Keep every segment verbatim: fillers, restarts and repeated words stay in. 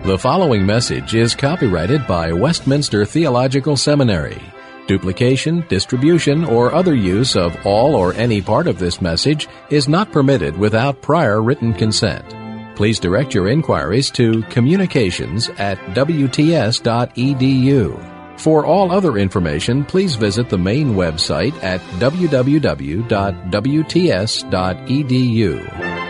The following message is copyrighted by Westminster Theological Seminary. Duplication, distribution, or other use of all or any part of this message is not permitted without prior written consent. Please direct your inquiries to communications at w t s dot e d u. For all other information, please visit the main website at w w w dot w t s dot e d u.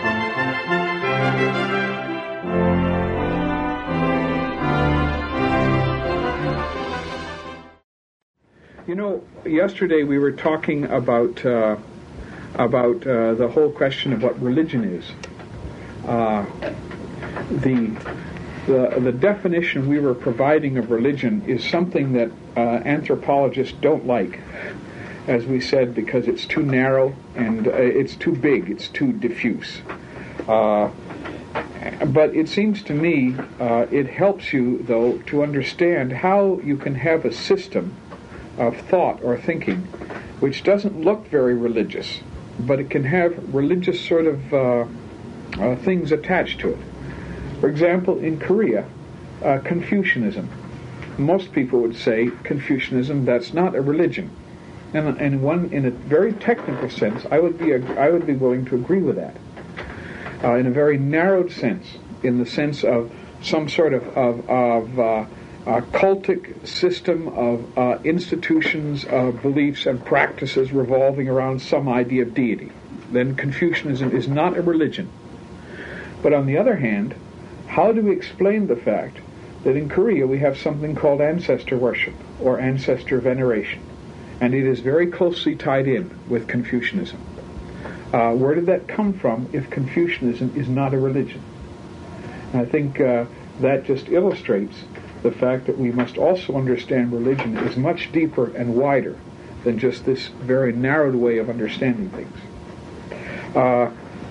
You know, yesterday we were talking about uh, about uh, the whole question of what religion is. Uh, the, the the definition we were providing of religion is something that uh, anthropologists don't like, as we said, because it's too narrow and uh, it's too big, it's too diffuse. Uh, but it seems to me uh, it helps you, though, to understand how you can have a system of thought or thinking which doesn't look very religious, but it can have religious sort of uh, uh, things attached to it. For example, in Korea, uh, Confucianism. Most people would say Confucianism, that's not a religion. And, and one, in a very technical sense, I would be a, I would be willing to agree with that. Uh, in a very narrowed sense, in the sense of some sort of of, of uh, a cultic system of uh, institutions, of beliefs and practices revolving around some idea of deity. Then Confucianism is not a religion. But on the other hand, how do we explain the fact that in Korea we have something called ancestor worship or ancestor veneration, and it is very closely tied in with Confucianism? Uh, where did that come from if Confucianism is not a religion? And I think uh, that just illustrates the fact that we must also understand religion is much deeper and wider than just this very narrowed way of understanding things. Uh,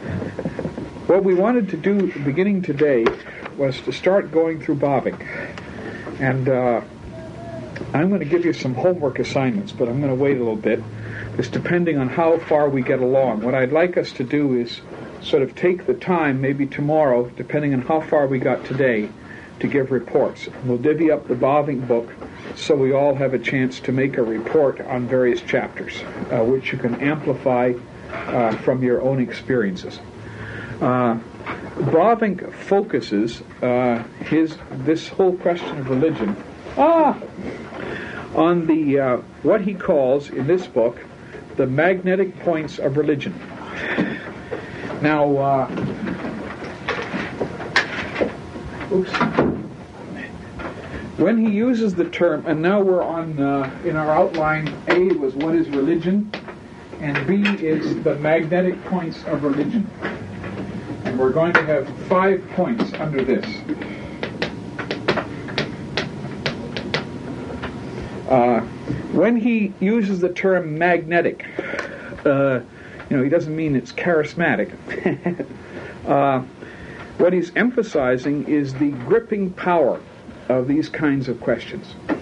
what we wanted to do beginning today was to start going through Bavinck. And uh, I'm going to give you some homework assignments, but I'm going to wait a little bit, because depending on how far we get along, what I'd like us to do is sort of take the time, maybe tomorrow, depending on how far we got today, to give reports. We'll divvy up the Bavinck book so we all have a chance to make a report on various chapters, uh, which you can amplify uh, from your own experiences. Uh, Bavinck focuses uh, his this whole question of religion ah, on the uh, what he calls in this book the magnetic points of religion. Now, uh, oops. When he uses the term, and now we're on, uh, in our outline, A was what is religion, and B is the magnetic points of religion. And we're going to have five points under this. Uh, when he uses the term magnetic, uh, you know, he doesn't mean it's charismatic. uh, what he's emphasizing is the gripping power of these kinds of questions.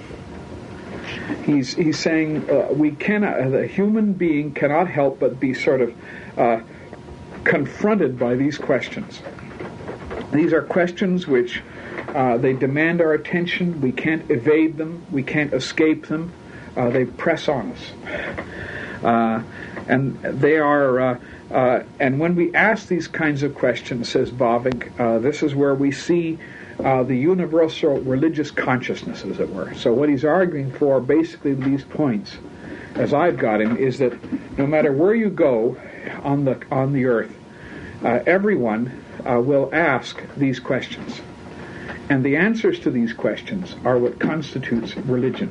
He's he's saying uh, we cannot, the human being cannot help but be sort of uh, confronted by these questions. These are questions which uh, they demand our attention. We can't evade them. We can't escape them. Uh, they press on us, uh, and they are. Uh, uh, and when we ask these kinds of questions, says Bavinck, uh, this is where we see Uh, the universal religious consciousness, as it were. So what he's arguing for, basically, with these points, as I've got him, is that no matter where you go on the on the earth, uh, everyone uh, will ask these questions, and the answers to these questions are what constitutes religion.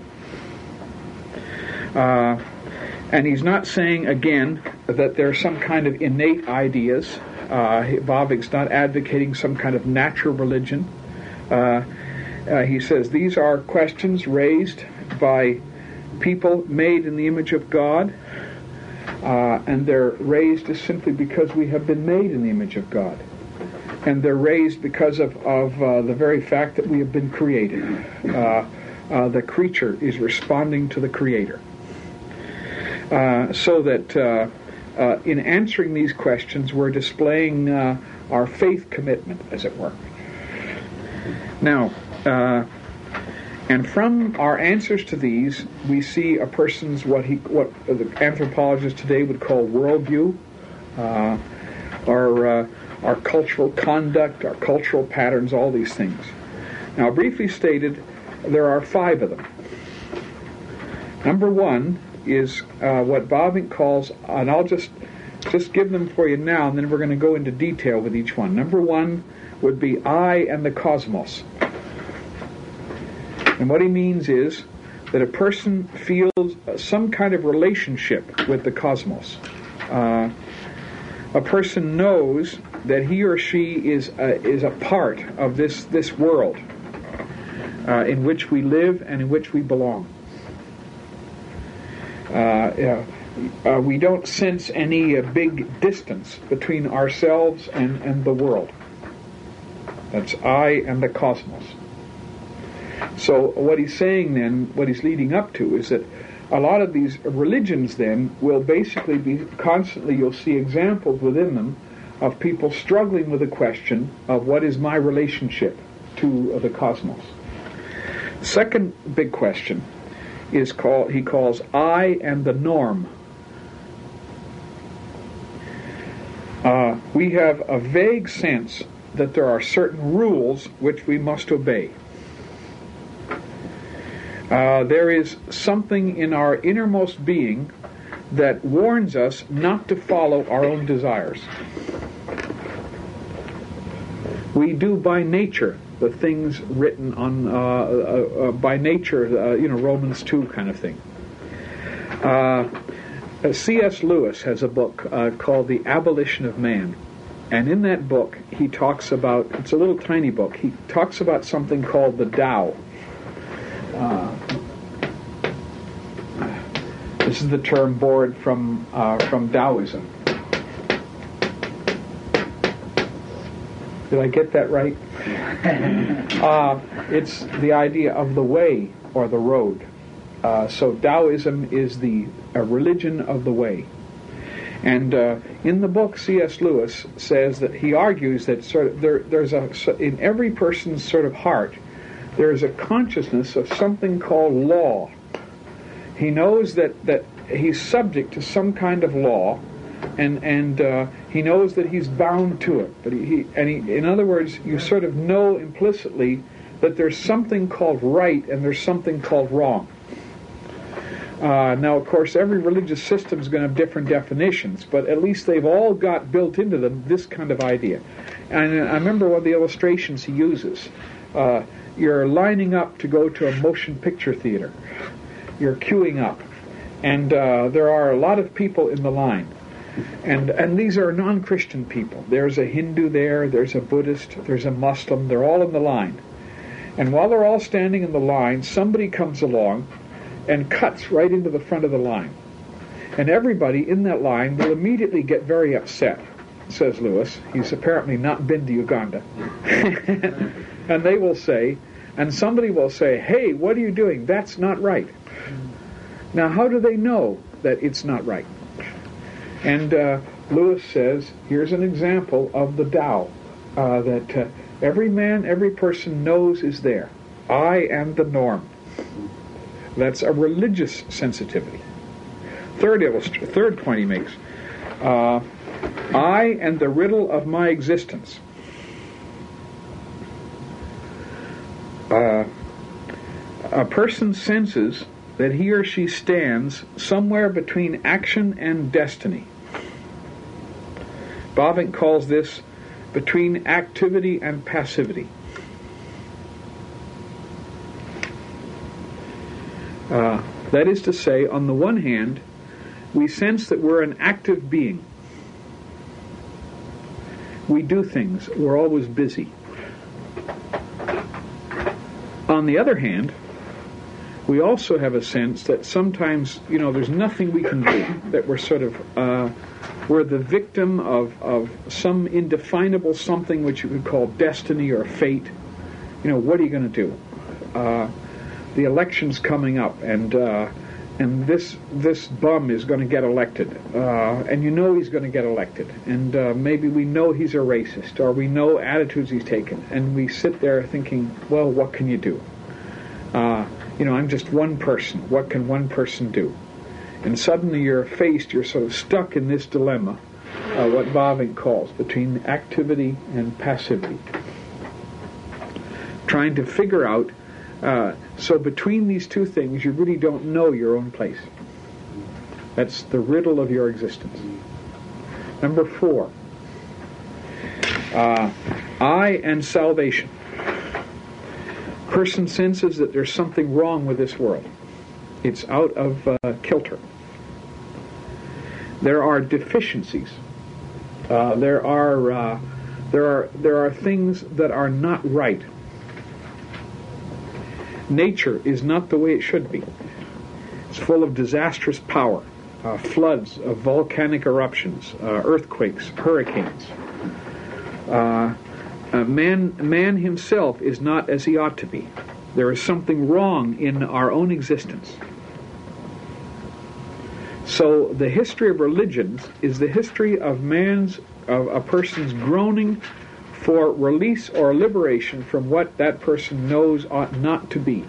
Uh, and he's not saying again that there are some kind of innate ideas. Uh, Bavinck's not advocating some kind of natural religion. Uh, uh, he says these are questions raised by people made in the image of God, uh, and they're raised just simply because we have been made in the image of God. And they're raised because of, of uh, the very fact that we have been created. Uh, uh, the creature is responding to the Creator. Uh, so that uh, uh, in answering these questions, we're displaying uh, our faith commitment, as it were. Now, uh, and from our answers to these, we see a person's what he what the anthropologists today would call worldview, uh, our uh, our cultural conduct, our cultural patterns, all these things. Now, briefly stated, there are five of them. Number one is uh, what Bavinck calls, and I'll just just give them for you now, and then we're going to go into detail with each one. Number one would be I and the cosmos. And what he means is that a person feels some kind of relationship with the cosmos. Uh, a person knows that he or she is a, is a part of this, this world uh, in which we live and in which we belong. Uh, yeah, uh, we don't sense any uh, big distance between ourselves and, and the world. That's I and the cosmos. So what he's saying then, what he's leading up to, is that a lot of these religions then will basically be constantly, you'll see examples within them of people struggling with the question of what is my relationship to the cosmos. Second big question is called, he calls I and the norm. Uh, we have a vague sense that there are certain rules which we must obey. Uh, there is something in our innermost being that warns us not to follow our own desires. We do by nature the things written on, uh, uh, uh, by nature, uh, you know, Romans two kind of thing. Uh, C S Lewis has a book uh, called The Abolition of Man. And in that book, he talks about, it's a little tiny book, he talks about something called the Tao. Uh, this is the term borrowed from uh, from Taoism. Did I get that right? uh, it's the idea of the way or the road. Uh, so Taoism is the a religion of the way. And uh, in the book, C S Lewis says that he argues that sort of there, there's a in every person's sort of heart, there is a consciousness of something called law. He knows that, that he's subject to some kind of law, and and uh, he knows that he's bound to it. But he, he and he, in other words, you sort of know implicitly that there's something called right and there's something called wrong. Uh, now, of course, every religious system is going to have different definitions, but at least they've all got built into them this kind of idea. And I remember one of the illustrations he uses. Uh, you're lining up to go to a motion picture theater. You're queuing up. And uh, there are a lot of people in the line. And and these are non-Christian people. There's a Hindu there, there's a Buddhist, there's a Muslim. They're all in the line. And while they're all standing in the line, somebody comes along and cuts right into the front of the line. And everybody in that line will immediately get very upset, says Lewis. He's apparently not been to Uganda. And they will say, and somebody will say, hey, what are you doing? That's not right. Now, how do they know that it's not right? And uh, Lewis says, here's an example of the Tao uh, that uh, every man, every person knows is there. I am the norm. That's a religious sensitivity. Third illustr- third point he makes. Uh, I and the riddle of my existence. Uh, a person senses that he or she stands somewhere between action and destiny. Bavinck calls this between activity and passivity. Uh, that is to say, on the one hand, we sense that we're an active being. We do things. We're always busy. On the other hand, we also have a sense that sometimes, you know, there's nothing we can do, that we're sort of, uh, we're the victim of, of some indefinable something which you could call destiny or fate. You know, what are you going to do? Uh, the election's coming up, and uh, and this this bum is going to get elected, uh, and you know he's going to get elected, and uh, maybe we know he's a racist, or we know attitudes he's taken, and we sit there thinking, well, what can you do? Uh, you know, I'm just one person. What can one person do? And suddenly you're faced, you're sort of stuck in this dilemma, uh, what Bavinck calls, between activity and passivity. Trying to figure out, uh, so between these two things, you really don't know your own place. That's the riddle of your existence. Number four, uh, I and salvation. Person senses that there's something wrong with this world. It's out of uh, kilter. There are deficiencies. Uh, there are uh, there are there are things that are not right. Nature is not the way it should be. It's full of disastrous power, uh, floods, uh, volcanic eruptions, uh, earthquakes, hurricanes. Uh, uh, man, man himself is not as he ought to be. There is something wrong in our own existence. So the history of religions is the history of man's, of a person's groaning for release or liberation from what that person knows ought not to be.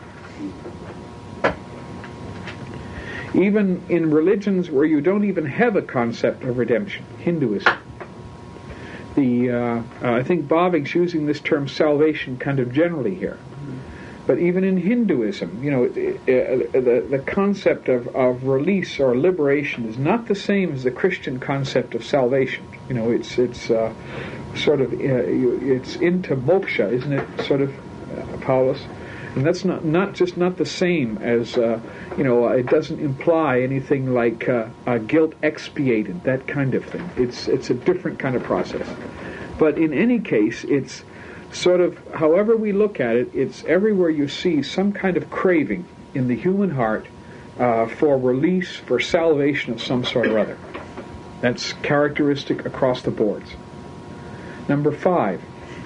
Even in religions where you don't even have a concept of redemption, Hinduism. The uh, uh, I think Bavinck's using this term salvation kind of generally here. But even in Hinduism, you know, uh, the, the concept of, of release or liberation is not the same as the Christian concept of salvation. You know, it's it's uh, sort of, uh, it's into moksha, isn't it, sort of, uh, Paulus? And that's not, not just not the same as, uh, you know, it doesn't imply anything like uh, uh, guilt expiated, that kind of thing. It's, it's a different kind of process. But in any case, it's sort of, however we look at it, it's everywhere you see some kind of craving in the human heart uh, for release, for salvation of some sort or other. That's characteristic across the boards. Number five,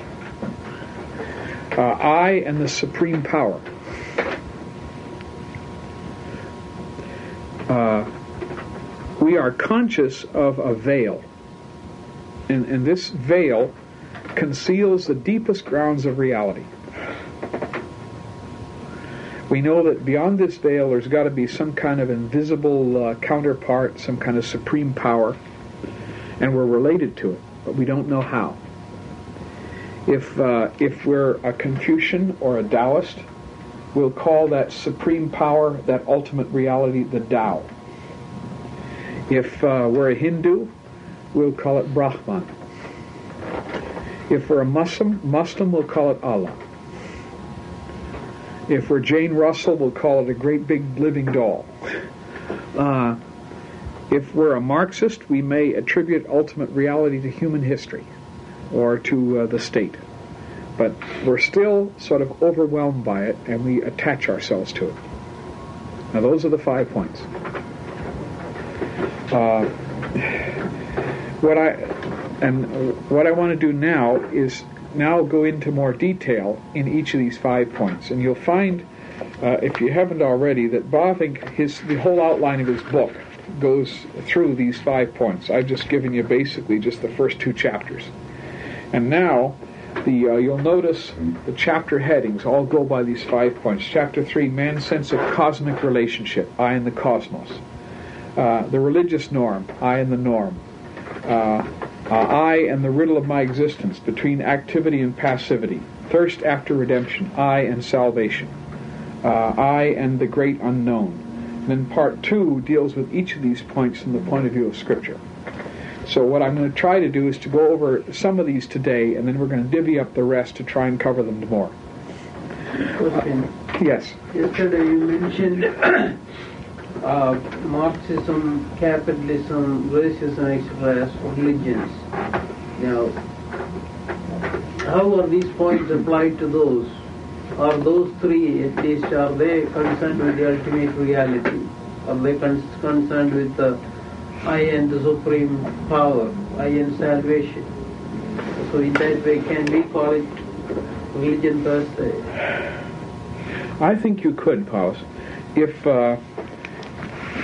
uh, I and the supreme power. Uh, we are conscious of a veil, and, and this veil conceals the deepest grounds of reality. We know that beyond this veil there's got to be some kind of invisible uh, counterpart, some kind of supreme power, and we're related to it, but we don't know how. If uh, if we're a Confucian or a Taoist, we'll call that supreme power, that ultimate reality, the Tao. If uh, we're a Hindu, we'll call it Brahman. If we're a Muslim, Muslim, we'll call it Allah. If we're Jane Russell, we'll call it a great big living doll. Uh, if we're a Marxist, we may attribute ultimate reality to human history or to uh, the state. But we're still sort of overwhelmed by it, and we attach ourselves to it. Now those are the five points. Uh, what I and what I want to do now is now go into more detail in each of these five points, and you'll find, uh, if you haven't already, that Bavinck, his the whole outline of his book goes through these five points. I've just given you basically just the first two chapters, and now the uh, you'll notice the chapter headings all go by these five points. Chapter three, man's sense of cosmic relationship, I and the cosmos. Uh, the religious norm, I and the norm. Uh, uh, I and the riddle of my existence, between activity and passivity. Thirst after redemption, I and salvation. Uh, I and the great unknown. And then part two deals with each of these points from the point of view of Scripture. So what I'm going to try to do is to go over some of these today, and then we're going to divvy up the rest to try and cover them more. Question. Uh, yes. Yesterday you mentioned uh, Marxism, capitalism, racism, et cetera as religions. Now, how are these points applied to those? Are those three, at least, are they concerned with the ultimate reality? Are they con- concerned with the I and the supreme power, I and salvation? So in that way, can we call it religion per se? I think you could, Paulus. If uh,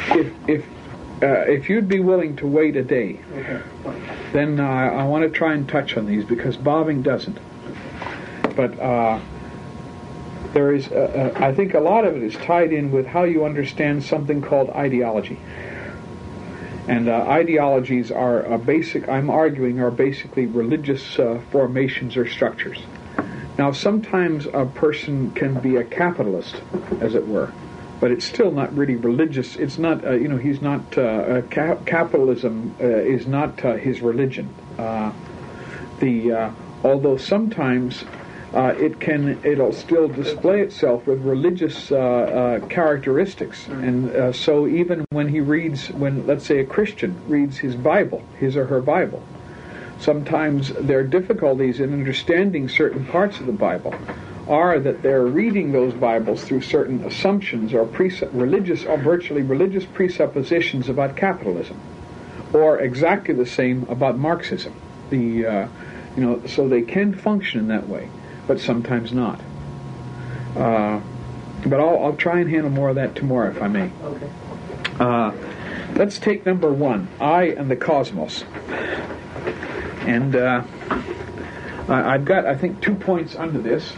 if if uh, if you'd be willing to wait a day, Okay. then uh, I want to try and touch on these because Bavinck doesn't. But uh, there is, uh, uh, I think, a lot of it is tied in with how you understand something called ideology. And uh, ideologies are a basic, I'm arguing, are basically religious uh, formations or structures. Now, sometimes a person can be a capitalist, as it were, but it's still not really religious. It's not, uh, you know, he's not, uh, ca- capitalism uh, is not uh, his religion. Uh, the uh, although sometimes uh, it can, it'll still display itself with religious uh, uh, characteristics, and uh, so even when he reads, when let's say a Christian reads his Bible, his or her Bible, sometimes there are difficulties in understanding certain parts of the Bible, are that they're reading those Bibles through certain assumptions or presupp- religious or virtually religious presuppositions about capitalism, or exactly the same about Marxism. The uh, you know, so they can function in that way, but sometimes not. Uh, but I'll, I'll try and handle more of that tomorrow, if I may. Okay. Uh, let's take number one, I and the cosmos. And uh, I've got, I think, two points under this.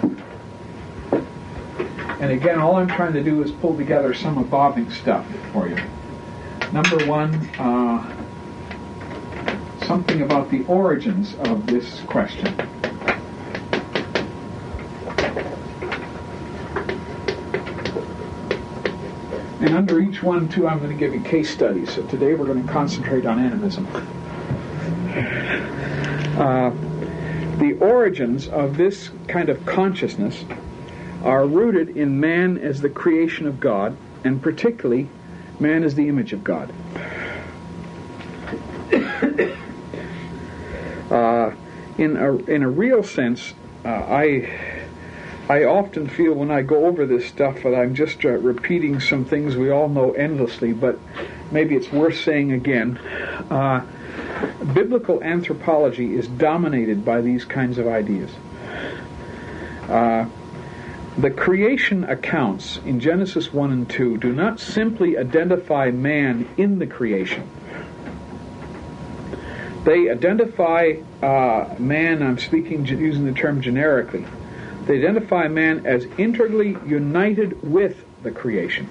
And again, all I'm trying to do is pull together some of Bavinck's stuff for you. Number one, uh, something about the origins of this question. And under each one, too, I'm going to give you case studies. So today we're going to concentrate on animism. Uh, the origins of this kind of consciousness are rooted in man as the creation of God, and particularly man as the image of God. Uh, in a in a real sense, uh, I I often feel when I go over this stuff that I'm just uh, repeating some things we all know endlessly, but maybe it's worth saying again. Uh, biblical anthropology is dominated by these kinds of ideas. Uh, the creation accounts in Genesis one and two do not simply identify man in the creation. They identify uh, man, I'm speaking using the term generically, they identify man as integrally united with the creation.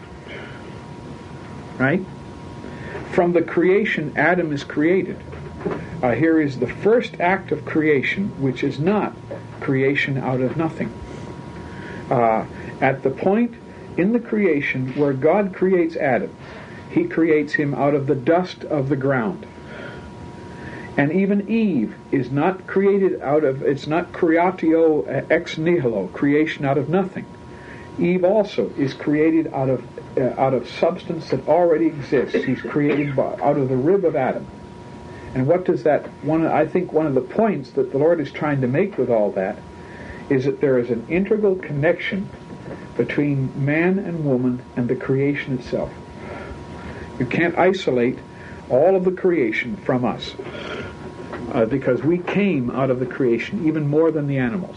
Right? From the creation, Adam is created. Uh, here is the first act of creation, which is not creation out of nothing. Uh, at the point in the creation where God creates Adam, he creates him out of the dust of the ground. And even Eve is not created out of, it's not creatio ex nihilo, creation out of nothing. Eve also is created out of uh, out of substance that already exists. She's created by, out of the rib of Adam. And what does that, one? I think one of the points that the Lord is trying to make with all that is that there is an integral connection between man and woman and the creation itself. You can't isolate all of the creation from us, uh, because we came out of the creation even more than the animals.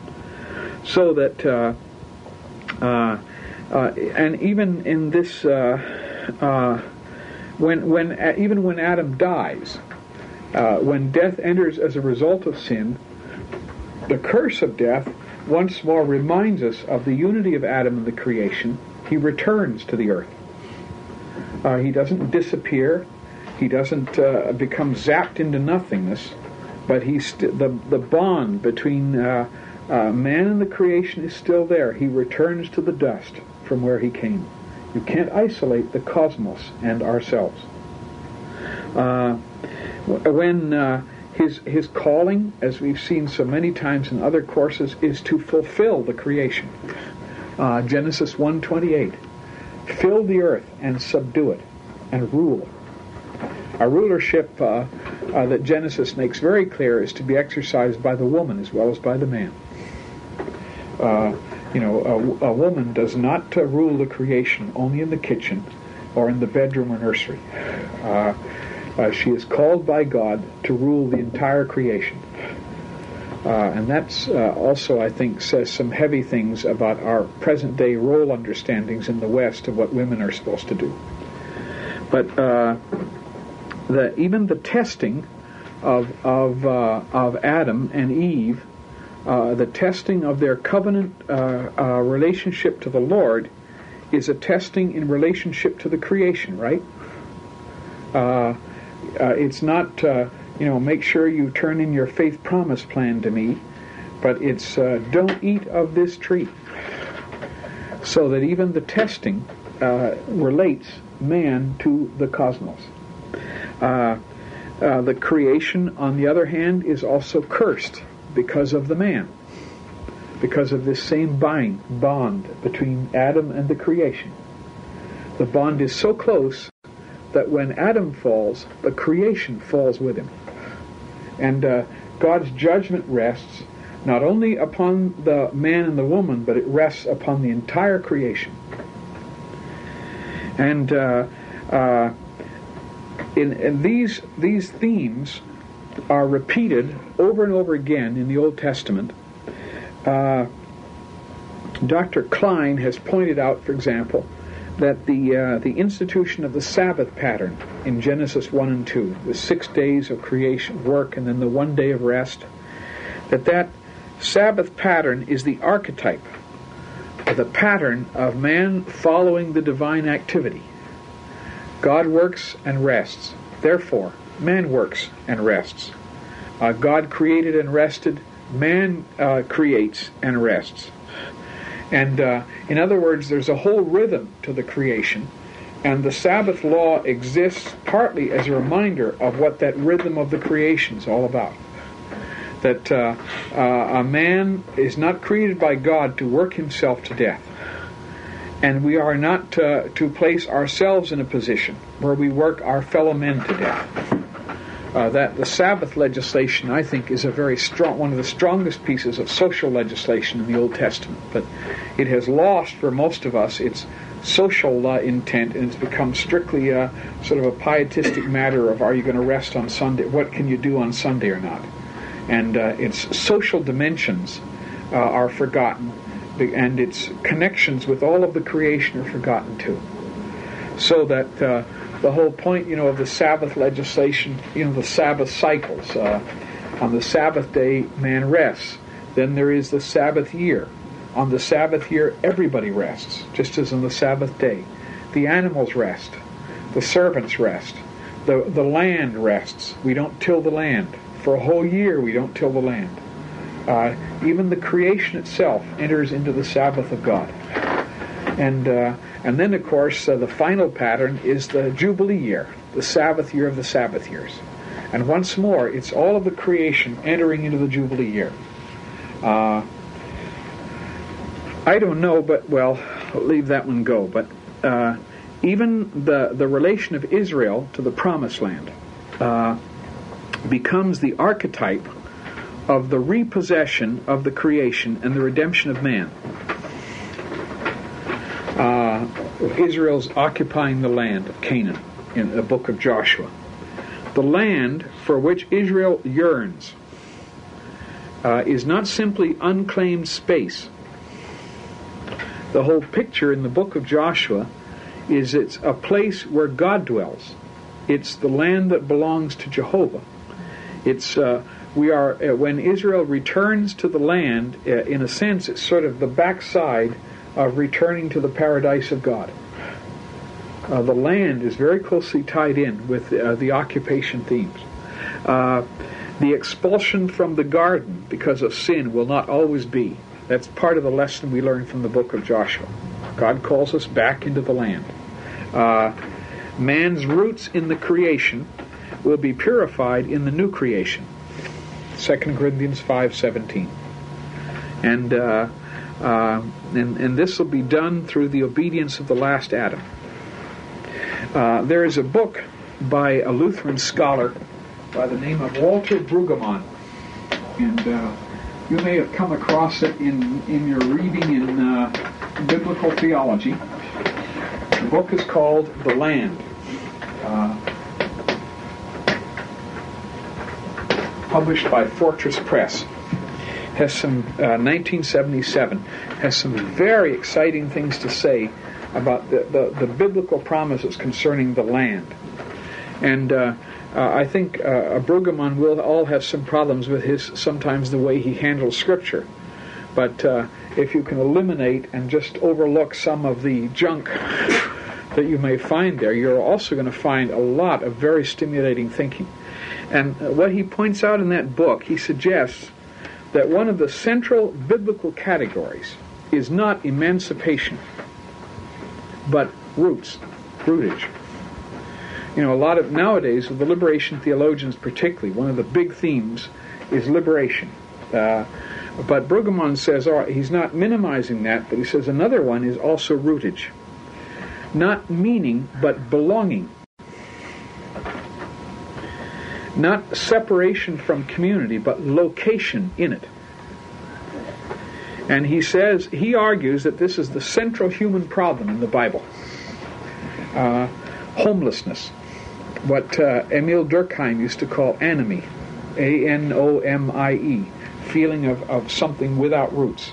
So that, uh, uh, uh, and even in this, uh, uh, when when uh, even when Adam dies, uh, when death enters as a result of sin, the curse of death once more reminds us of the unity of Adam and the creation. He returns to the earth. Uh, he doesn't disappear. He doesn't uh, become zapped into nothingness, but he's st- the the bond between uh, uh, man and the creation is still there. He returns to the dust from where he came. You can't isolate the cosmos and ourselves. Uh, when uh, his his calling, as we've seen so many times in other courses, is to fulfill the creation. Uh, Genesis one twenty-eight, fill the earth and subdue it, and rule. A rulership uh, uh, that Genesis makes very clear is to be exercised by the woman as well as by the man. Uh, you know, a, a woman does not uh, rule the creation only in the kitchen or in the bedroom or nursery. Uh, uh, she is called by God to rule the entire creation. Uh, and that's uh, also, I think, says some heavy things about our present-day role understandings in the West of what women are supposed to do. But uh, the even the testing of of uh, of Adam and Eve, uh, the testing of their covenant uh, uh, relationship to the Lord, is a testing in relationship to the creation, right? Uh, uh, it's not, uh, you know, make sure you turn in your faith promise plan to me, but it's uh, don't eat of this tree. So that even the testing uh, relates man to the cosmos. Uh, uh, the creation, on the other hand, is also cursed because of the man, because of this same bind, bond between Adam and the creation. The bond is so close that when Adam falls, the creation falls with him. And uh, God's judgment rests not only upon the man and the woman, but it rests upon the entire creation. And uh, uh, in, in these these themes are repeated over and over again in the Old Testament. Uh, Doctor Klein has pointed out, for example, that the uh, the institution of the Sabbath pattern in Genesis one and two, the six days of creation, work, and then the one day of rest, that that Sabbath pattern is the archetype, the pattern of man following the divine activity. God works and rests. Therefore, man works and rests. Uh, God created and rested. Man uh, creates and rests. And uh, in other words, there's a whole rhythm to the creation, and the Sabbath law exists partly as a reminder of what that rhythm of the creation is all about. That uh, uh, a man is not created by God to work himself to death, and we are not uh, to place ourselves in a position where we work our fellow men to death. Uh, that the Sabbath legislation, I think, is a very strong, one of the strongest pieces of social legislation in the Old Testament. But it has lost, for most of us, its social uh, intent, and it's become strictly a, sort of a pietistic matter of, are you going to rest on Sunday? What can you do on Sunday or not? And uh, its social dimensions uh, are forgotten, and its connections with all of the creation are forgotten too. So that uh, the whole point, you know, of the Sabbath legislation, you know, the Sabbath cycles. Uh, on the Sabbath day, man rests. Then there is the Sabbath year. On the Sabbath year, everybody rests, just as on the Sabbath day. The animals rest. The servants rest. The, the land rests. We don't till the land. For a whole year, we don't till the land. Uh, even the creation itself enters into the Sabbath of God. And uh, and then, of course, uh, the final pattern is the Jubilee year, the Sabbath year of the Sabbath years. And once more, it's all of the creation entering into the Jubilee year. Uh, I don't know, but, well, I'll leave that one go. But uh, even the, the relation of Israel to the Promised Land uh, becomes the archetype of the repossession of the creation and the redemption of man. Uh, Israel's occupying the land of Canaan in the book of Joshua. The land for which Israel yearns uh, is not simply unclaimed space. The whole picture in the book of Joshua is it's a place where God dwells. It's the land that belongs to Jehovah. It's uh, we are uh, when Israel returns to the land, uh, in a sense, it's sort of the backside of returning to the paradise of God. Uh, the land is very closely tied in with uh, the occupation themes. Uh, the expulsion from the garden because of sin will not always be. That's part of the lesson we learn from the book of Joshua. God calls us back into the land. Uh, man's roots in the creation will be purified in the new creation. Second Corinthians five seventeen. And uh, Uh, and, and this will be done through the obedience of the last Adam. Uh, there is a book by a Lutheran scholar by the name of Walter Brueggemann, and uh, you may have come across it in, in your reading in uh, biblical theology. The book is called The Land. Uh, published by Fortress Press. Has some uh, nineteen seventy-seven has some very exciting things to say about the, the, the biblical promises concerning the land. And uh, uh, I think uh, Brueggemann will all have some problems with his sometimes the way he handles Scripture. But uh, if you can eliminate and just overlook some of the junk that you may find there, you're also going to find a lot of very stimulating thinking. And what he points out in that book, he suggests that one of the central biblical categories is not emancipation, but roots, rootage. You know, a lot of, nowadays, with the liberation theologians particularly, one of the big themes is liberation. Uh, but Brueggemann says, oh, he's not minimizing that, but he says another one is also rootage. Not meaning, but belonging. Not separation from community, but location in it. And he says, he argues that this is the central human problem in the Bible. Uh, homelessness. What uh, Emil Durkheim used to call anomie. A N O M I E. Feeling of, of something without roots.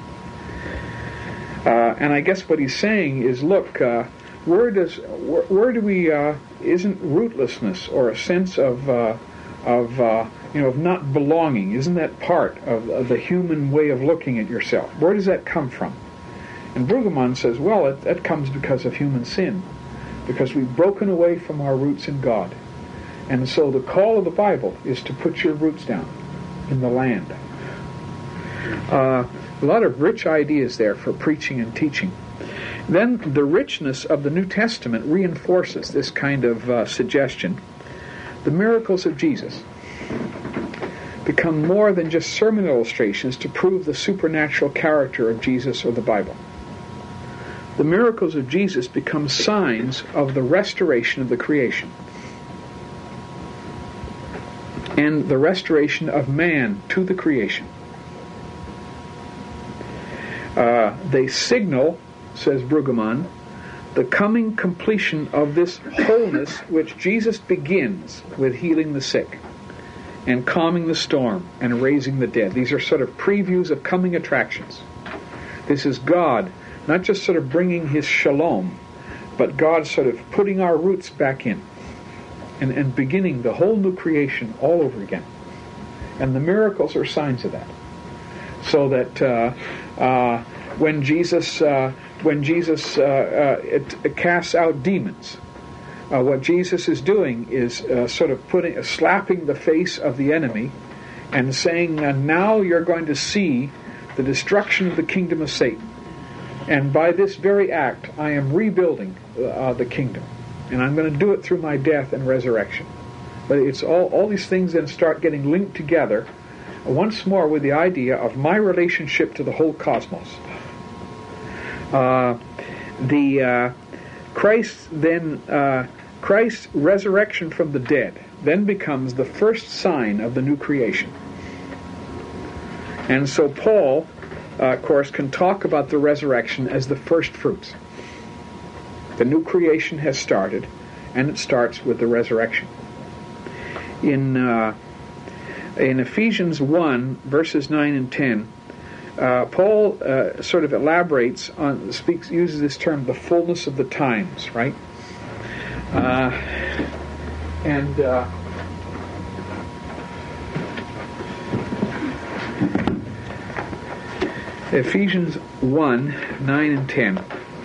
Uh, and I guess what he's saying is, look, uh, where does where, where do we uh, isn't rootlessness or a sense of uh, of uh, you know of not belonging? Isn't that part of, of the human way of looking at yourself? Where does that come from? And Brueggemann says, well, it, that comes because of human sin, because we've broken away from our roots in God, and so the call of the Bible is to put your roots down in the land. Uh, a lot of rich ideas there for preaching and teaching. Then the richness of the New Testament reinforces this kind of uh, suggestion. The miracles of Jesus become more than just sermon illustrations to prove the supernatural character of Jesus or the Bible. The miracles of Jesus become signs of the restoration of the creation and the restoration of man to the creation. Uh, they signal, says Brueggemann, the coming completion of this wholeness which Jesus begins with healing the sick and calming the storm and raising the dead. These are sort of previews of coming attractions. This is God not just sort of bringing His shalom, but God sort of putting our roots back in and, and beginning the whole new creation all over again. And the miracles are signs of that. So that uh, uh, when Jesus uh, when Jesus uh, uh, it, it casts out demons, uh, what Jesus is doing is uh, sort of putting uh, slapping the face of the enemy and saying, uh, now you're going to see the destruction of the kingdom of Satan. And by this very act, I am rebuilding uh, the kingdom. And I'm going to do it through my death and resurrection. But it's all, all these things then start getting linked together once more with the idea of my relationship to the whole cosmos. Uh, the uh, Christ then uh, Christ's resurrection from the dead then becomes the first sign of the new creation. And so Paul, uh, of course, can talk about the resurrection as the first fruits. The new creation has started, and it starts with the resurrection. In uh, in Ephesians one, verses nine and ten, uh, Paul uh, sort of elaborates on, speaks, uses this term, the fullness of the times, right? Uh, and uh, Ephesians one, nine and ten.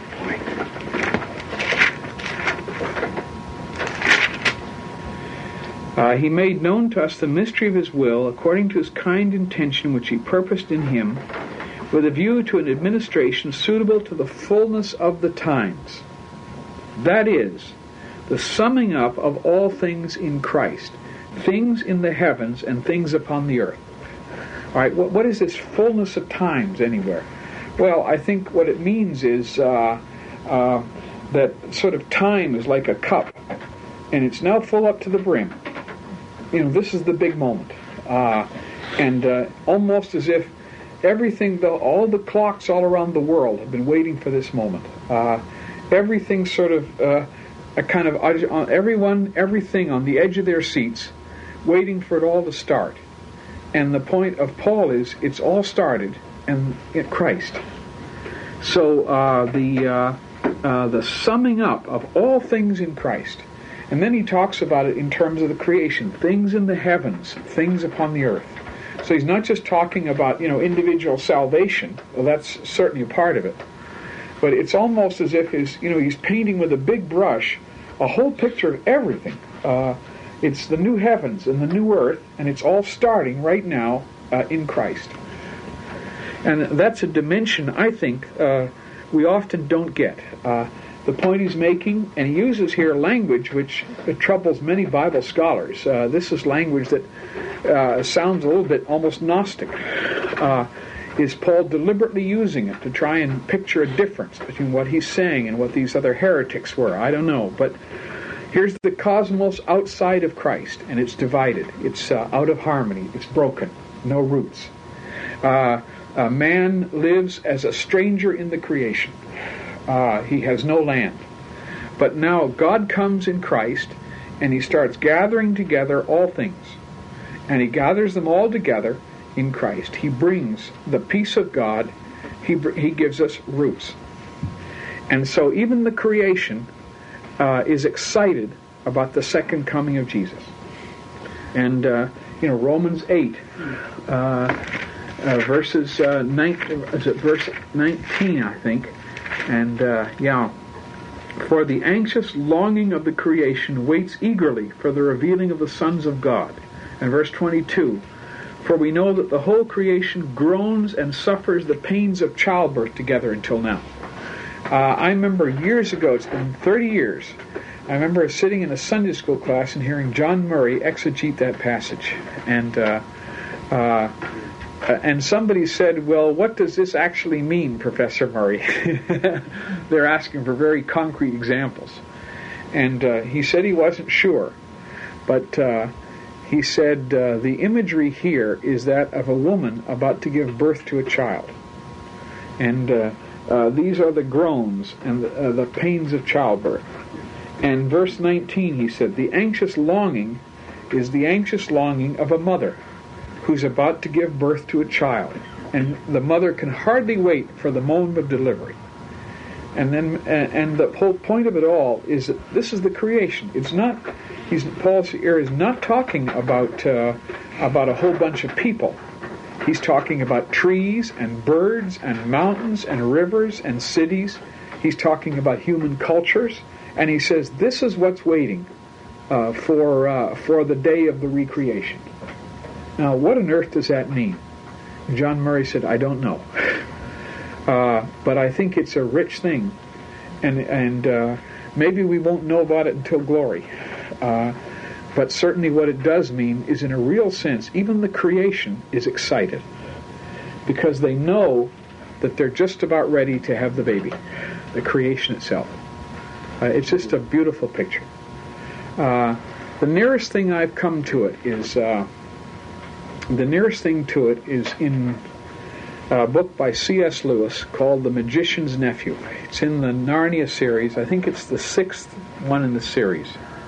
Uh, he made known to us the mystery of His will, according to His kind intention which He purposed in Him, with a view to an administration suitable to the fullness of the times. That is, the summing up of all things in Christ, things in the heavens and things upon the earth. All right, what, what is this fullness of times anywhere? Well, I think what it means is uh, uh, that sort of time is like a cup, and it's now full up to the brim. You know, this is the big moment. Uh, and uh, almost as if everything, the, all the clocks all around the world have been waiting for this moment. Uh, everything sort of, uh, a kind of, uh, everyone, everything on the edge of their seats, waiting for it all to start. And the point of Paul is, it's all started and in Christ. So uh, the uh, uh, the summing up of all things in Christ. And then he talks about it in terms of the creation, things in the heavens, things upon the earth. So he's not just talking about, you know, individual salvation. Well, that's certainly a part of it. But it's almost as if he's, you know, he's painting with a big brush a whole picture of everything. Uh, it's the new heavens and the new earth, and it's all starting right now uh, in Christ. And that's a dimension, I think, uh, we often don't get. Uh, the point he's making, and he uses here language which troubles many Bible scholars. Uh, this is language that uh, sounds a little bit almost Gnostic. Uh, is Paul deliberately using it to try and picture a difference between what he's saying and what these other heretics were? I don't know. But here's the cosmos outside of Christ, and it's divided. It's uh, out of harmony. It's broken. No roots. Uh, a man lives as a stranger in the creation. Uh, he has no land. But now God comes in Christ, and he starts gathering together all things. And he gathers them all together in Christ. He brings the peace of God. He he gives us roots. And so even the creation uh, is excited about the second coming of Jesus. And, uh, you know, Romans eight, uh, uh, verses, uh, nineteen, is it verse nineteen, I think. And, uh, yeah, for the anxious longing of the creation waits eagerly for the revealing of the sons of God. And verse twenty-two, for we know that the whole creation groans and suffers the pains of childbirth together until now. Uh, I remember years ago, it's been thirty years, I remember sitting in a Sunday school class and hearing John Murray exegete that passage. And uh, uh, and somebody said, well, what does this actually mean, Professor Murray? They're asking for very concrete examples. And uh, he said he wasn't sure. But uh, he said uh, the imagery here is that of a woman about to give birth to a child. And uh, uh, these are the groans and the, uh, the pains of childbirth. And verse nineteen, he said, the anxious longing is the anxious longing of a mother who's about to give birth to a child. And the mother can hardly wait for the moment of delivery. And then, and the whole point of it all is that this is the creation. It's not, he's, Paul here is not talking about uh, about a whole bunch of people. He's talking about trees and birds and mountains and rivers and cities. He's talking about human cultures. And he says this is what's waiting uh, for uh, for the day of the recreation. Now, what on earth does that mean? John Murray said, I don't know. Uh, but I think it's a rich thing. And and uh, maybe we won't know about it until glory. Uh, but certainly what it does mean is, in a real sense, even the creation is excited. Because they know that they're just about ready to have the baby. The creation itself. Uh, it's just a beautiful picture. Uh, the nearest thing I've come to it is... Uh, The nearest thing to it is in a book by C S Lewis called The Magician's Nephew. It's in the Narnia series. I think it's the sixth one in the series.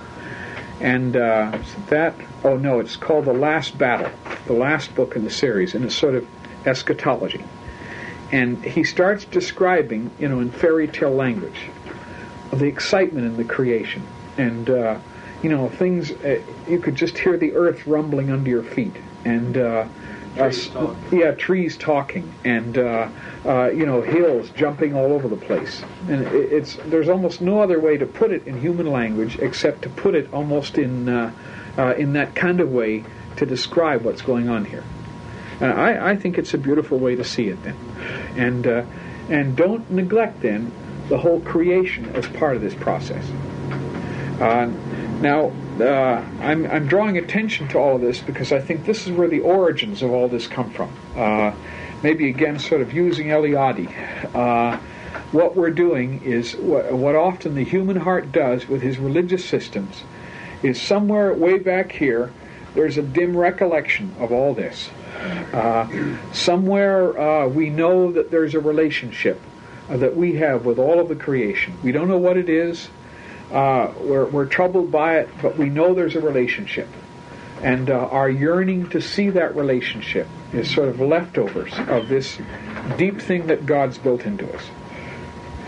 And uh, that, oh no, it's called The Last Battle, the last book in the series, and it's sort of eschatology. And he starts describing, you know, in fairy tale language, the excitement in the creation. And, uh, you know, things, uh, you could just hear the earth rumbling under your feet. And uh, trees uh, yeah, trees talking, and uh, uh, you know, hills jumping all over the place. And it, it's there's almost no other way to put it in human language except to put it almost in uh, uh, in that kind of way to describe what's going on here. And I, I think it's a beautiful way to see it then. And uh, and don't neglect then the whole creation as part of this process. Uh, now. Uh, I'm, I'm drawing attention to all of this because I think this is where the origins of all this come from. Uh, maybe again, sort of using Eliade. Uh, what we're doing is what, what often the human heart does with his religious systems is somewhere way back here, there's a dim recollection of all this. Uh, somewhere uh, we know that there's a relationship uh, that we have with all of the creation. We don't know what it is. Uh, we're, we're troubled by it, but we know there's a relationship. And uh, our yearning to see that relationship is sort of leftovers of this deep thing that God's built into us.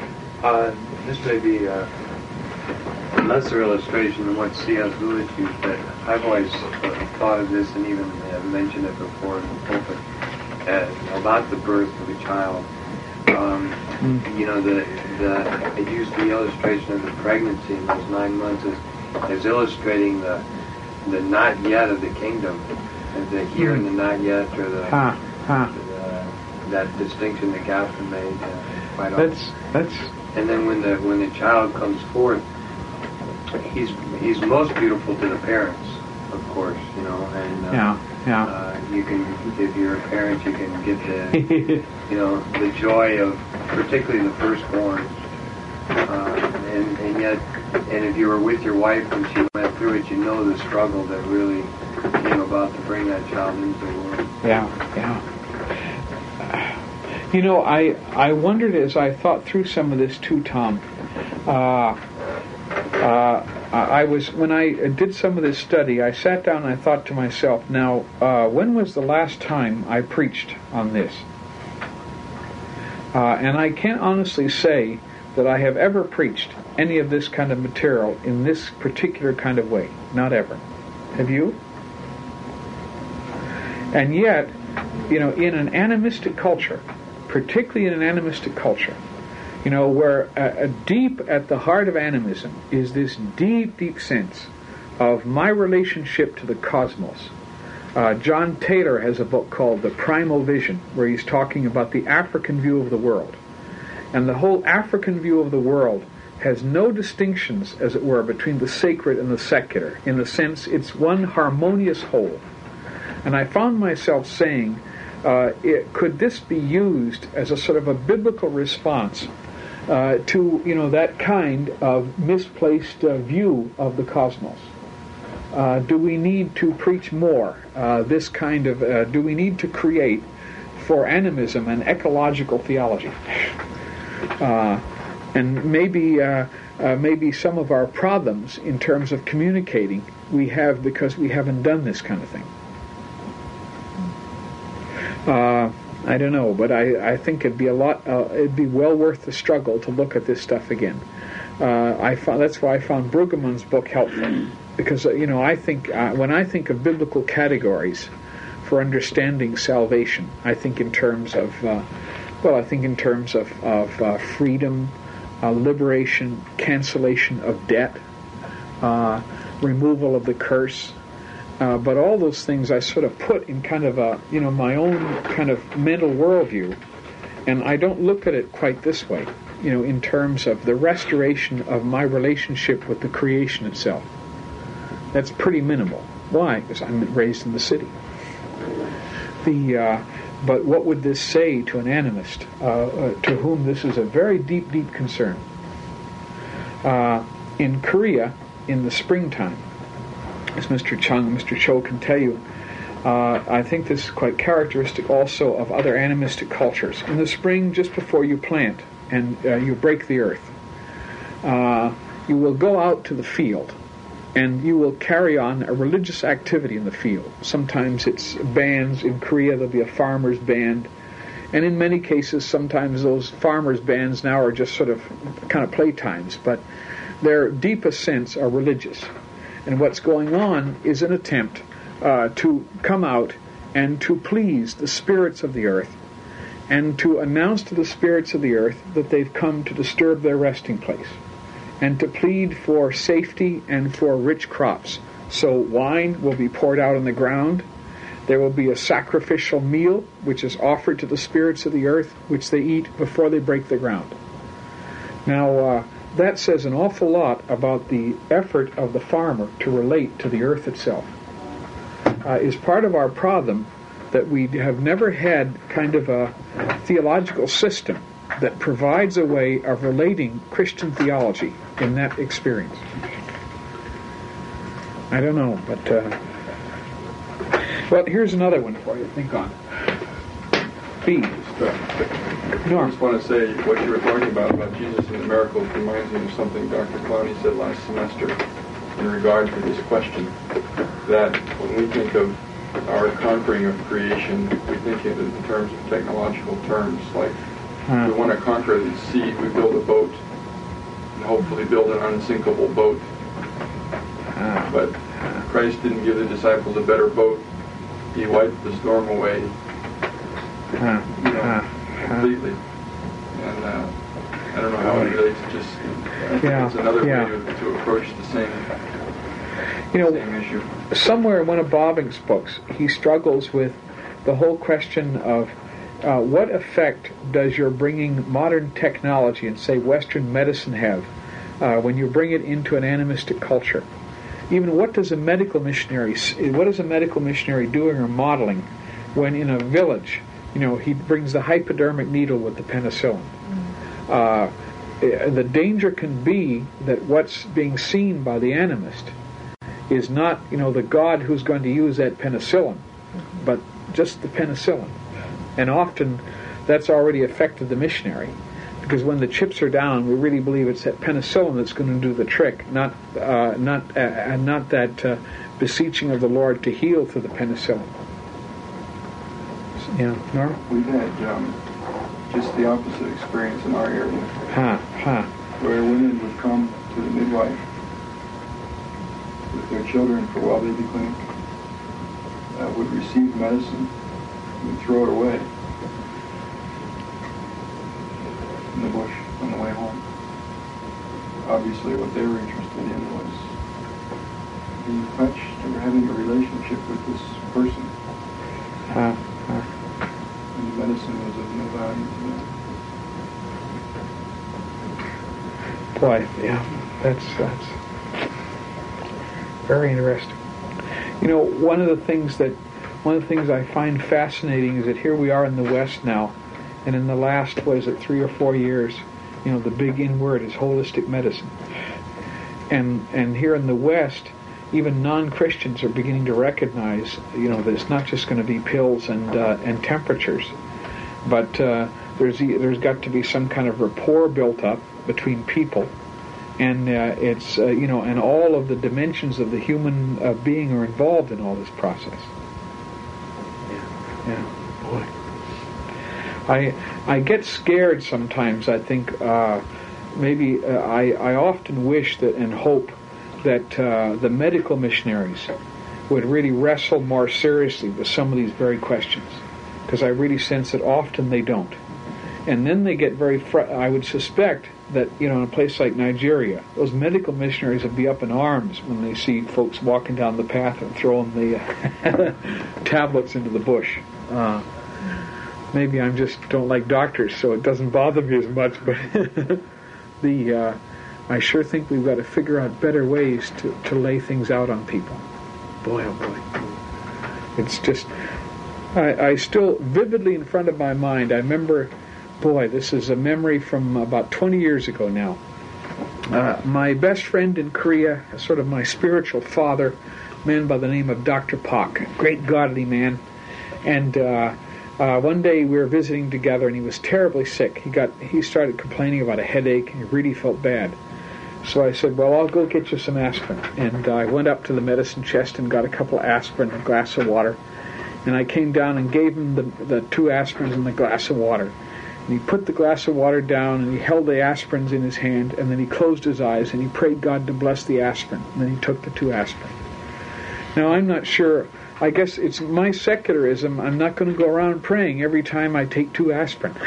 Uh, this may be a lesser illustration than what C S Lewis used, but I've always uh, thought of this and even uh, mentioned it before in the pulpit uh, about the birth of a child. Um, mm. You know, the the it used the illustration of the pregnancy in those nine months as, as illustrating the the not yet of the kingdom, the here mm. and the not yet, or the, huh. Huh. the that distinction that Catherine made. Uh, quite that's often. that's. And then when the when the child comes forth, he's he's most beautiful to the parents, of course, you know, and uh, yeah, yeah. Uh, you can, if you're a parent, you can get the you know the joy of particularly the firstborn, uh, and and yet, and if you were with your wife when she went through it, you know the struggle that really came about to bring that child into the world. Yeah, yeah. You know, I I wondered as I thought through some of this too, Tom. Uh, uh, I was when I did some of this study, I sat down and I thought to myself, now, uh, when was the last time I preached on this? Uh, and I can't honestly say that I have ever preached any of this kind of material in this particular kind of way. Not ever. Have you? And yet, you know, in an animistic culture, particularly in an animistic culture, you know, where uh, uh, deep at the heart of animism is this deep, deep sense of my relationship to the cosmos. Uh, John Taylor has a book called The Primal Vision, where he's talking about the African view of the world. And the whole African view of the world has no distinctions, as it were, between the sacred and the secular. In the sense, it's one harmonious whole. And I found myself saying, uh, it, could this be used as a sort of a biblical response uh, to, you know, that kind of misplaced uh, view of the cosmos? Uh, do we need to preach more? Uh, this kind of, uh, do we need to create for animism an ecological theology? Uh, and maybe, uh, uh, maybe some of our problems in terms of communicating we have because we haven't done this kind of thing. Uh, I don't know, but I, I think it'd be a lot. Uh, it'd be well worth the struggle to look at this stuff again. Uh, I found, that's why I found Brueggemann's book helpful, because uh, you know I think uh, when I think of biblical categories for understanding salvation, I think in terms of uh, well, I think in terms of of uh, freedom, uh, liberation, cancellation of debt, uh, removal of the curse. Uh, but all those things I sort of put in kind of a, you know, my own kind of mental worldview, and I don't look at it quite this way, you know, in terms of the restoration of my relationship with the creation itself. That's pretty minimal. Why? Because I'm raised in the city. The, uh, but what would this say to an animist, uh, uh, to whom this is a very deep, deep concern? Uh, in Korea, in the springtime, as Mister Chung, Mister Cho can tell you, uh, I think this is quite characteristic also of other animistic cultures. In the spring, just before you plant and uh, you break the earth, uh, you will go out to the field and you will carry on a religious activity in the field. Sometimes it's bands. In Korea, there'll be a farmer's band. And in many cases, sometimes those farmers' bands now are just sort of kind of playtimes, but their deepest sense are religious. And what's going on is an attempt uh, to come out and to please the spirits of the earth and to announce to the spirits of the earth that they've come to disturb their resting place and to plead for safety and for rich crops. So wine will be poured out on the ground. There will be a sacrificial meal which is offered to the spirits of the earth, which they eat before they break the ground. Now, uh, that says an awful lot about the effort of the farmer to relate to the earth itself. Uh, is part of our problem that we have never had kind of a theological system that provides a way of relating Christian theology in that experience. I don't know, but uh, well, here's another one for you to think on. B. No. I just want to say what you were talking about, about Jesus and the miracles, reminds me of something Doctor Clowney said last semester in regard to this question, that when we think of our conquering of creation, we think of it in terms of technological terms, like uh-huh. we want to conquer the sea, we build a boat hopefully build an unsinkable boat. Ah. But Christ didn't give the disciples a better boat. He wiped the storm away, Ah. you know, Ah. completely. And uh, I don't know how it relates. Just uh, Yeah, it's another yeah. way to, to approach the same You know, same issue. somewhere in one of Bobbing's books, he struggles with the whole question of uh, what effect does your bringing modern technology and, say, Western medicine have uh, when you bring it into an animistic culture? Even what does a medical missionary, what is a medical missionary doing or modeling when in a village, you know, he brings the hypodermic needle with the penicillin? Uh, the danger can be that what's being seen by the animist is not, you know, the God who's going to use that penicillin, but just the penicillin. And often that's already affected the missionary, because when the chips are down, we really believe it's that penicillin that's going to do the trick, not uh, not uh, not that uh, beseeching of the Lord to heal through the penicillin. Yeah, Norm? We've had um, just the opposite experience in our area, Huh, huh. where women would come to the midwife with their children for well baby clinic, uh, would receive medicine, would throw it away in the bush on the way home. Obviously what they were interested in was being touched or having a relationship with this person. Huh, huh. And the medicine was of no value to them. Boy, yeah, that's that's very interesting. You know, one of the things that one of the things I find fascinating is that here we are in the West now, and in the last, what is it, three or four years, you know, the big in word is holistic medicine. And and here in the West, even non-Christians are beginning to recognize, you know, that it's not just going to be pills and uh, and temperatures, but uh, there's there's got to be some kind of rapport built up between people, and uh, it's uh, you know, and all of the dimensions of the human uh, being are involved in all this process. Yeah, boy. I I get scared sometimes. I think uh, maybe uh, I I often wish that and hope that uh, the medical missionaries would really wrestle more seriously with some of these very questions, because I really sense that often they don't, and then they get very. Fr- I would suspect that, you know, in a place like Nigeria, those medical missionaries would be up in arms when they see folks walking down the path and throwing the uh, tablets into the bush. Uh, maybe I just don't like doctors, so it doesn't bother me as much. But the uh, I sure think we've got to figure out better ways to, to lay things out on people. Boy, oh boy. It's just, I, I still, vividly in front of my mind, I remember, boy, this is a memory from about twenty years ago now. Uh, my best friend in Korea, sort of my spiritual father, a man by the name of Doctor Pak, great godly man. And uh, uh, one day we were visiting together, and he was terribly sick. He got he started complaining about a headache, and he really felt bad. So I said, well, I'll go get you some aspirin. And uh, I went up to the medicine chest and got a couple of aspirin and a glass of water. And I came down and gave him the, the two aspirins and the glass of water. And he put the glass of water down, and he held the aspirins in his hand, and then he closed his eyes, and he prayed God to bless the aspirin. And then he took the two aspirin. Now, I'm not sure. I guess it's my secularism. I'm not going to go around praying every time I take two aspirin.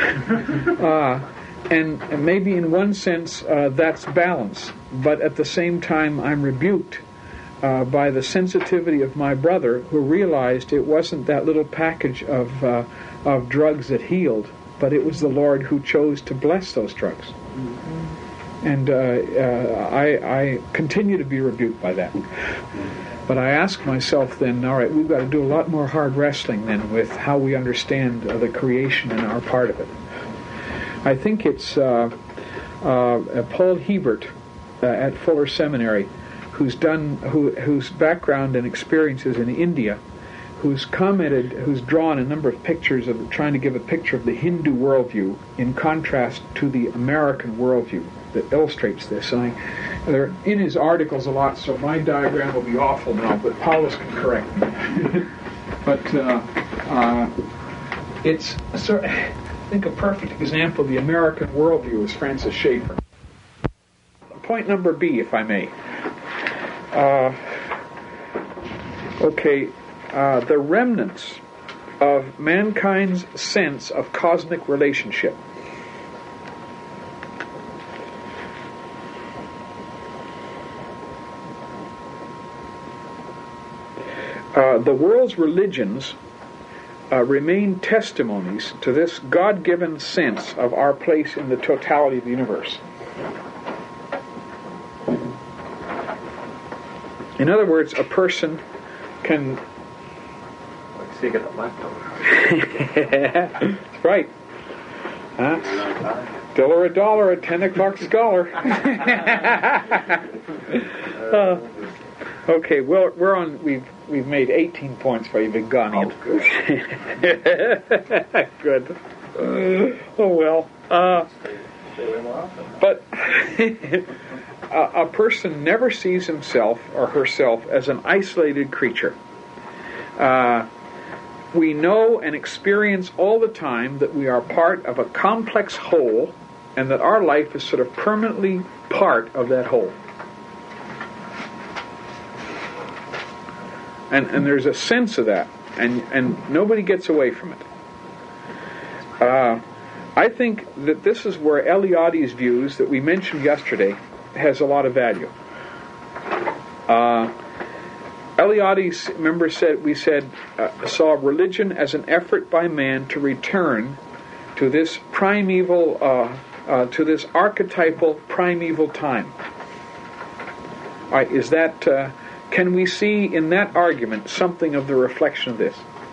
uh, and, and maybe in one sense uh, that's balance. But at the same time, I'm rebuked uh, by the sensitivity of my brother, who realized it wasn't that little package of uh, of drugs that healed, but it was the Lord who chose to bless those drugs. Mm-hmm. And uh, uh, I, I continue to be rebuked by that. But I ask myself then, all right, we've got to do a lot more hard wrestling then with how we understand uh, the creation and our part of it. I think it's uh, uh, Paul Hebert uh, at Fuller Seminary, who's done, who, whose background and experiences in India, who's commented, who's drawn a number of pictures of trying to give a picture of the Hindu worldview in contrast to the American worldview that illustrates this. And I, they're in his articles a lot, so my diagram will be awful now, but Paulus can correct me. But uh, uh, it's sort of, I think a perfect example of the American worldview is Francis Schaeffer. point number B, if I may. Uh, okay, uh, the remnants of mankind's sense of cosmic relationship. Uh, the world's religions uh, remain testimonies to this God-given sense of our place in the totality of the universe. In other words, a person can... So you get the leftover. That's right. Huh? Dollar a dollar, a ten o'clock scholar. uh, okay, well, we're on. We've we've made eighteen points for you, Viganian. Oh, good. Good. Uh, oh well. Uh, but a, a person never sees himself or herself as an isolated creature. Uh, we know and experience all the time that we are part of a complex whole, and that our life is sort of permanently part of that whole. And and there's a sense of that, and and nobody gets away from it. Uh, I think that this is where Eliade's views that we mentioned yesterday has a lot of value. Uh, Eliade, remember, said we said uh, saw religion as an effort by man to return to this primeval, uh, uh, to this archetypal primeval time. All right, is that? Uh, can we see in that argument something of the reflection of this?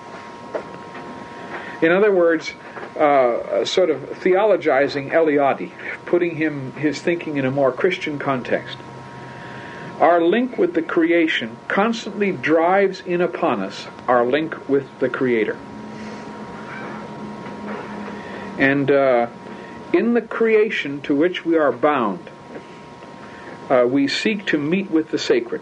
In other words, uh, sort of theologizing Eliade, putting him his thinking in a more Christian context. Our link with the creation constantly drives in upon us our link with the Creator. And uh, in the creation to which we are bound, uh, we seek to meet with the sacred.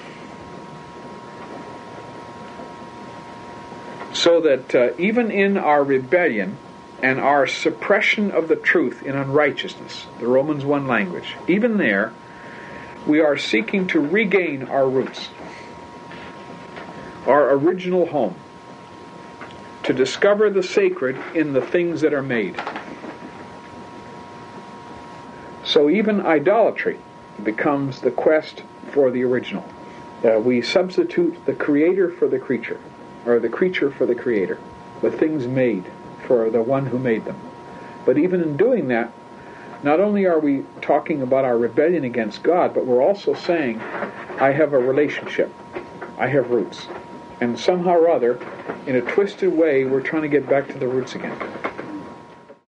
So that uh, even in our rebellion and our suppression of the truth in unrighteousness, the Romans one language, even there, we are seeking to regain our roots, our original home, to discover the sacred in the things that are made. So even idolatry becomes the quest for the original. Uh, we substitute the creator for the creature, or the creature for the creator, the things made for the one who made them. But even in doing that, not only are we talking about our rebellion against God, but we're also saying, I have a relationship. I have roots. And somehow or other, in a twisted way, we're trying to get back to the roots again.